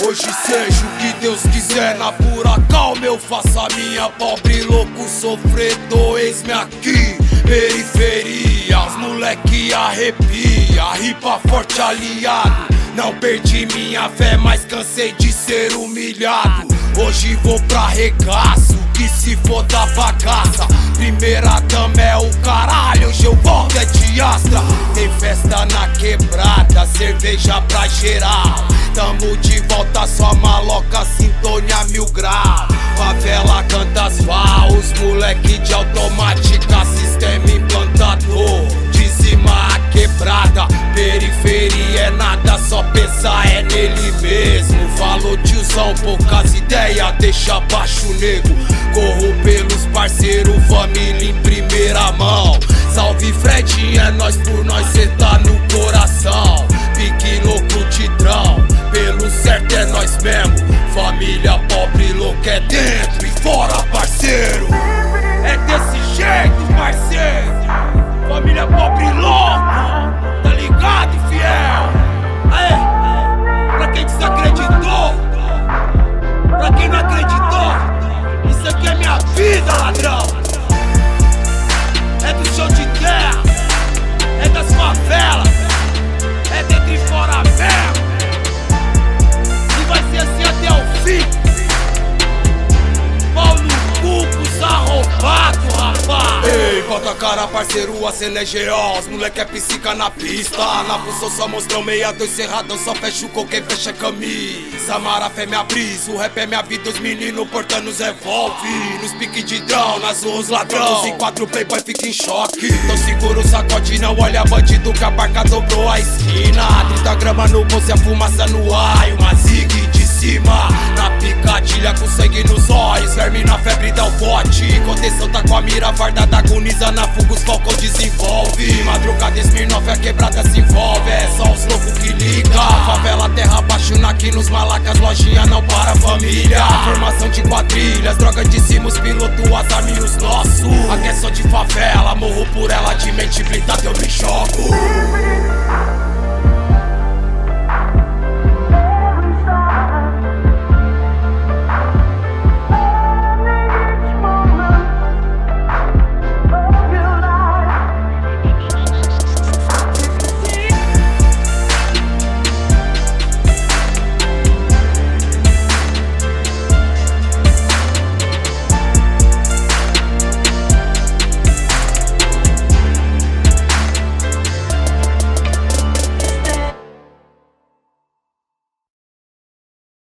Hoje seja o que Deus quiser, na pura calma eu faço a minha. Pobre louco sofredor, eis-me aqui, periferia. Os moleque arrepia, ripa forte aliado. Não perdi minha fé, mas cansei de ser humilhado. Hoje vou pra regaço, que se for da bagaça. Primeira dama é o caralho, hoje eu volto é de Astra. Tem festa na quebrada, cerveja pra geral. Tamo de volta, só maloca, sintonia 1000 graus. Favela canta as os moleque de automática, sistema implantador. Dizima a quebrada, periferia é nada, só pensar é nele mesmo. Falou tiozão, poucas ideias, deixa baixo o nego. Corro pelos parceiros, família em primeira mão. Salve Fredinho, é nós por nós, cê tá no coração. Pique louco titrão, pelo certo é nós mesmo. Família pobre louco é dentro e fora, parceiro. É desse jeito, parceiro. Família pobre louco, tá ligado, fiel? Aê, pra quem desacreditou, pra quem não acreditou, isso aqui é minha vida, ladrão. É do chão de terra, é das favelas, é dentro e fora mesmo. E vai ser assim até o fim. Pau no cu pros arrombados, rapaz. Ei, bota a cara, parceiro, a cena é G.O. Os moleque é psica na pista. Na função só mostrou 62 cerradão, só fecha o coco, quem fecha a camisa. Marafé é minha brisa, o rap é minha vida. Os meninos portando os revólver. Nos pique de drão, nas ruas ladrão. Os enquadro playboy fica em choque. Então segura o sacode, não olha bandido, que a barca dobrou a esquina. 30 gramas no bolso e a fumaça no ar, e uma zigue de cima. Na picadilha com sangue nos olhos, verme na febre dá o bote. Contenção tá com a mira, farda da agoniza. Na fuga os falcão desenvolve. Madrugada Smirnoff, a quebrada se envolve. É só os loucos que liga. Favela, terra abaixo, naqui nos malacas. Lojinha não para, família. Formação de quadrilhas, droga de cima, os pilotos, as armas e os nossos. Aqui é só de favela, morro por ela, de mente blindada eu me jogo.